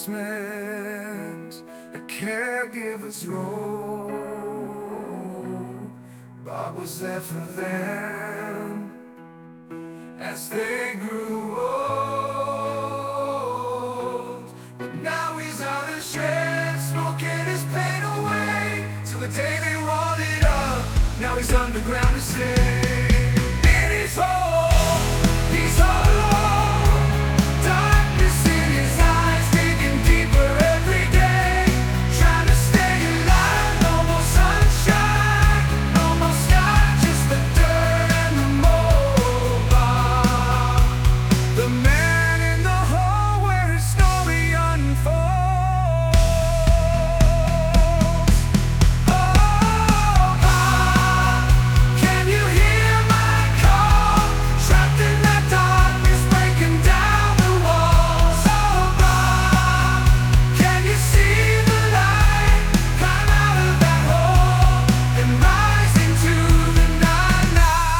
basement, a caregiver's role. Bob was there for them as they grew old. But now he's out of shed, smoking his pain away, till the day they rolled it up. Now he's underground to stay. In his hole, he's all alone. Darkness in his eyes, digging deeper every day, trying to stay alive. No more sunshine, no more sky, just the dirt and the mold. The man in the hole where his story unfolds. Oh, can you hear my call? Trapped in that darkness, breaking down the walls. Oh, can you see the light? Climb out of that hole and rise into the night.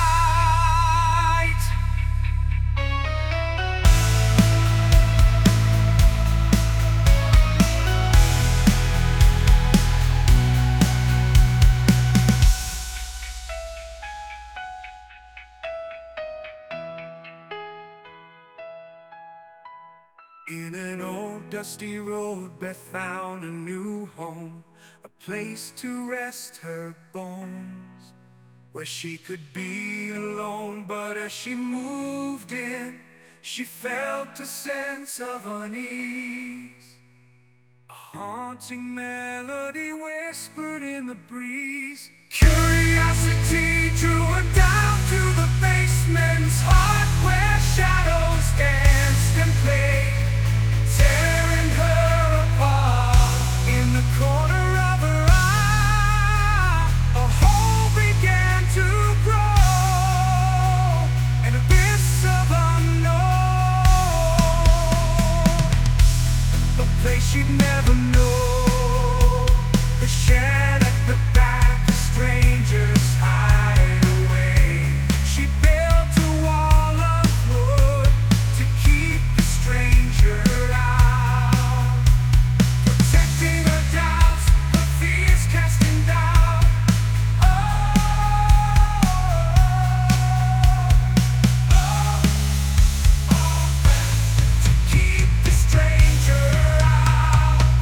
In an old dusty road, Beth found a new home, a place to rest her bones, where she could be alone. But as she moved in, she felt a sense of unease. A haunting melody whispered in the breeze. Curiosity drew her down to the basement's heart, where shadows danced and played, tearing her apart. In the corner of her eye, a hole began to grow, an abyss of unknown, a place she'd never know. The shed at the back, a stranger's hideaway. She built a wall of wood to keep the stranger out, protecting her doubts, her fears casting down. To keep the stranger out.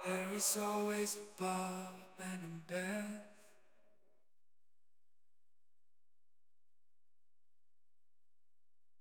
There is always a Bob and a Bell.